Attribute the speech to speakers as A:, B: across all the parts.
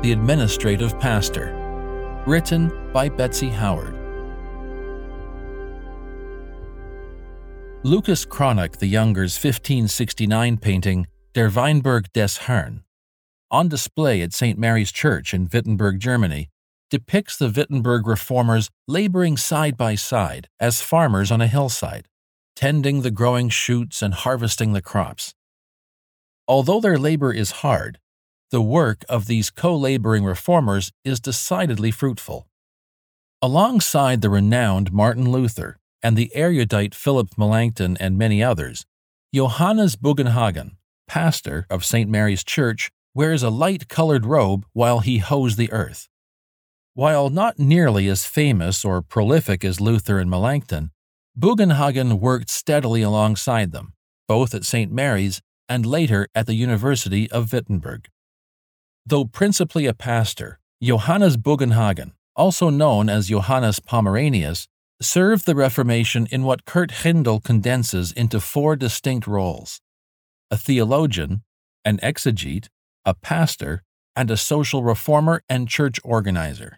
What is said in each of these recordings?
A: the Administrative Pastor. Written by Betsy Howard. Lucas Cranach the Younger's 1569 painting Der Weinberg des Herrn, on display at St. Mary's Church in Wittenberg, Germany, depicts the Wittenberg reformers laboring side by side as farmers on a hillside, tending the growing shoots and harvesting the crops. Although their labor is hard, the work of these co-laboring reformers is decidedly fruitful. Alongside the renowned Martin Luther and the erudite Philip Melanchthon and many others, Johannes Bugenhagen, pastor of St. Mary's Church, wears a light-colored robe while he hoes the earth. While not nearly as famous or prolific as Luther and Melanchthon, Bugenhagen worked steadily alongside them, both at St. Mary's and later at the University of Wittenberg. Though principally a pastor, Johannes Bugenhagen, also known as Johannes Pomeranius, served the Reformation in what Kurt Hindel condenses into 4 distinct roles: a theologian, an exegete, a pastor, and a social reformer and church organizer.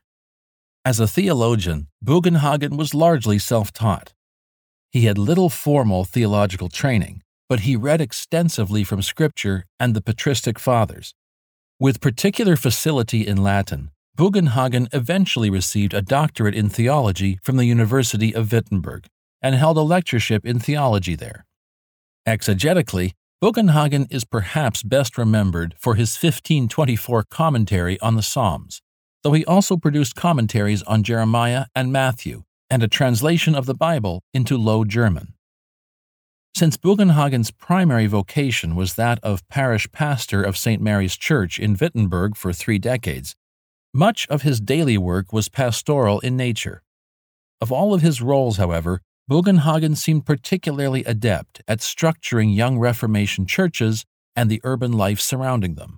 A: As a theologian, Bugenhagen was largely self-taught. He had little formal theological training, but he read extensively from Scripture and the patristic fathers. With particular facility in Latin, Bugenhagen eventually received a doctorate in theology from the University of Wittenberg and held a lectureship in theology there. Exegetically, Bugenhagen is perhaps best remembered for his 1524 commentary on the Psalms, though he also produced commentaries on Jeremiah and Matthew and a translation of the Bible into Low German. Since Bugenhagen's primary vocation was that of parish pastor of St. Mary's Church in Wittenberg for 3 decades, much of his daily work was pastoral in nature. Of all of his roles, however, Bugenhagen seemed particularly adept at structuring young Reformation churches and the urban life surrounding them.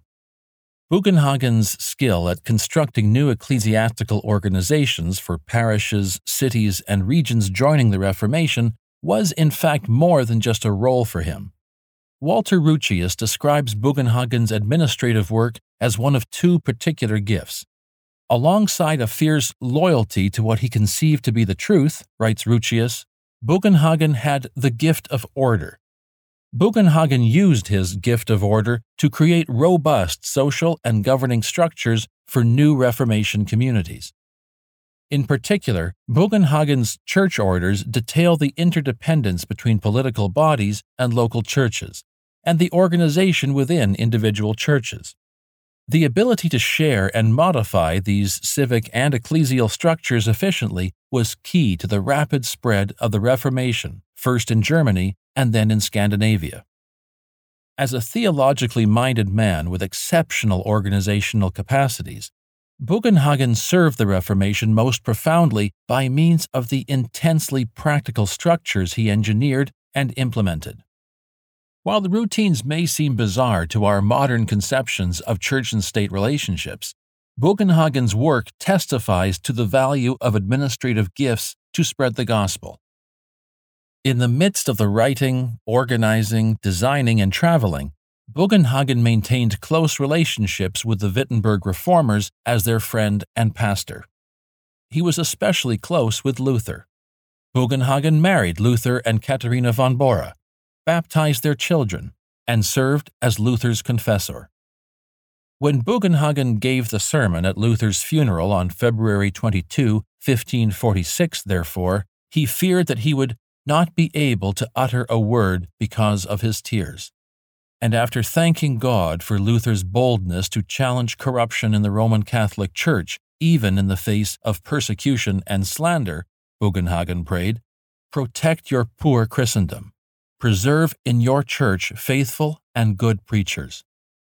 A: Bugenhagen's skill at constructing new ecclesiastical organizations for parishes, cities, and regions joining the Reformation was in fact more than just a role for him. Walter Ruccius describes Bugenhagen's administrative work as one of 2 particular gifts. Alongside a fierce loyalty to what he conceived to be the truth, writes Ruccius, Bugenhagen had the gift of order. Bugenhagen used his gift of order to create robust social and governing structures for new Reformation communities. In particular, Bugenhagen's church orders detail the interdependence between political bodies and local churches, and the organization within individual churches. The ability to share and modify these civic and ecclesial structures efficiently was key to the rapid spread of the Reformation, first in Germany and then in Scandinavia. As a theologically minded man with exceptional organizational capacities, Bugenhagen served the Reformation most profoundly by means of the intensely practical structures he engineered and implemented. While the routines may seem bizarre to our modern conceptions of church and state relationships, Bugenhagen's work testifies to the value of administrative gifts to spread the gospel. In the midst of the writing, organizing, designing, and traveling, Bugenhagen maintained close relationships with the Wittenberg reformers as their friend and pastor. He was especially close with Luther. Bugenhagen married Luther and Katharina von Bora, baptized their children, and served as Luther's confessor. When Bugenhagen gave the sermon at Luther's funeral on February 22, 1546, therefore, he feared that he would not be able to utter a word because of his tears. And after thanking God for Luther's boldness to challenge corruption in the Roman Catholic Church, even in the face of persecution and slander, Bugenhagen prayed, "Protect your poor Christendom. Preserve in your church faithful and good preachers."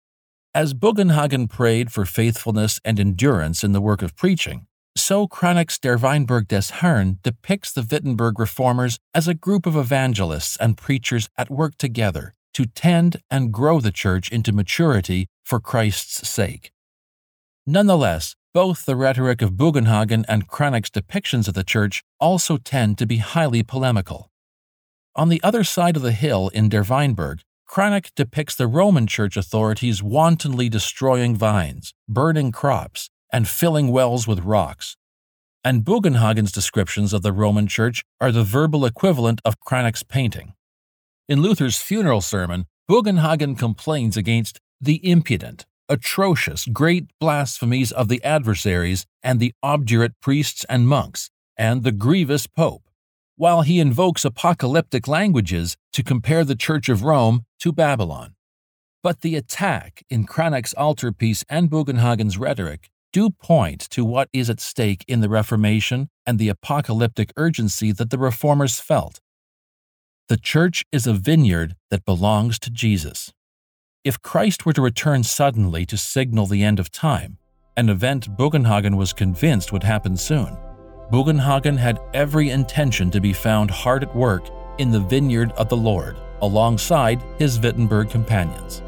A: As Bugenhagen prayed for faithfulness and endurance in the work of preaching, so Cranach's Der Weinberg des Herrn depicts the Wittenberg reformers as a group of evangelists and preachers at work together to tend and grow the church into maturity for Christ's sake. Nonetheless, both the rhetoric of Bugenhagen and Cranach's depictions of the church also tend to be highly polemical. On the other side of the hill in Der Weinberg, Cranach depicts the Roman Church authorities wantonly destroying vines, burning crops, and filling wells with rocks. And Bugenhagen's descriptions of the Roman Church are the verbal equivalent of Cranach's painting. In Luther's funeral sermon, Bugenhagen complains against the impudent, atrocious, great blasphemies of the adversaries and the obdurate priests and monks, and the grievous pope, while he invokes apocalyptic languages to compare the Church of Rome to Babylon. But the attack in Cranach's altarpiece and Bugenhagen's rhetoric do point to what is at stake in the Reformation and the apocalyptic urgency that the Reformers felt. The Church is a vineyard that belongs to Jesus. If Christ were to return suddenly to signal the end of time, an event Bugenhagen was convinced would happen soon, Bugenhagen had every intention to be found hard at work in the vineyard of the Lord, alongside his Wittenberg companions.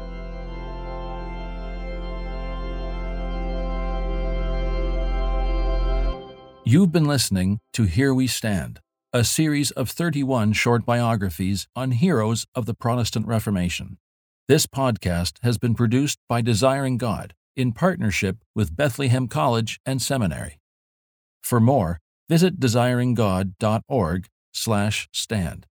A: You've been listening to Here We Stand, a series of 31 short biographies on heroes of the Protestant Reformation. This podcast has been produced by Desiring God in partnership with Bethlehem College and Seminary. For more, visit desiringgod.org/stand.